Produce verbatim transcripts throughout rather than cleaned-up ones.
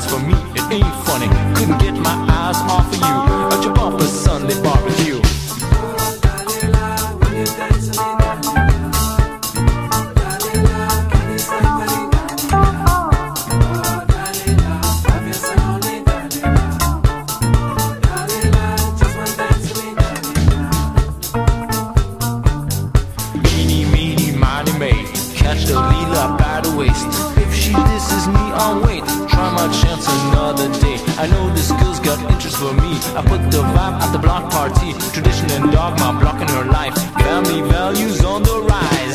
for me, it ain't funny. Couldn't get my eyes off of you at your bumper Sunday barbecue. Catch the leela by the waist. If she disses me, I'll wait. Try my chance another day. I know this girl's got interest for me. I put the vibe at the block party. Tradition and dogma blocking her life. Family values on the rise.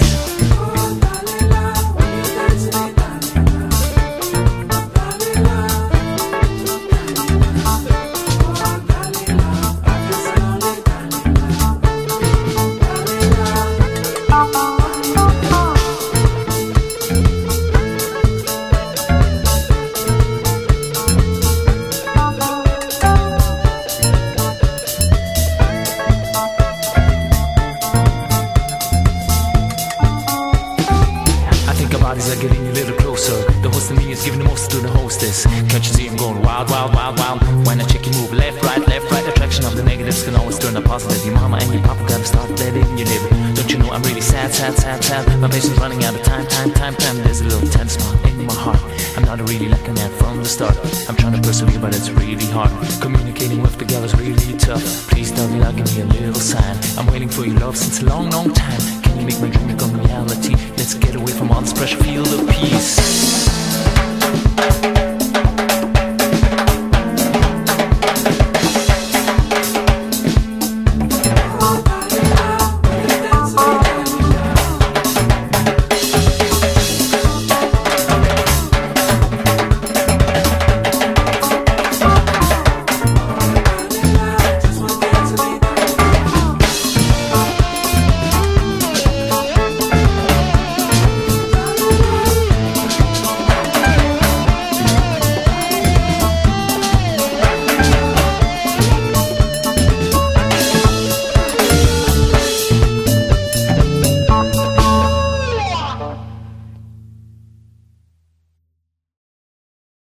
Bodies are getting a little closer. The host of me is giving the most to the hostess. Can't you see I'm going wild, wild, wild, wild? When I check you move left, right, left, right. Attraction of the negatives can always turn a positive. Your mama and your papa gotta start letting you live. Don't you know I'm really sad, sad, sad, sad? My patience running out of time, time, time, time. There's a little tense spot in my heart. I'm not really liking that from the start. I'm trying to persevere, but it's really hard. Communicating with the girl is really tough. Please tell me, like, give me a little sign. I'm waiting for your love since a long, long time. Can you make my dream become reality? Let's get away from all this pressure, feel the peace.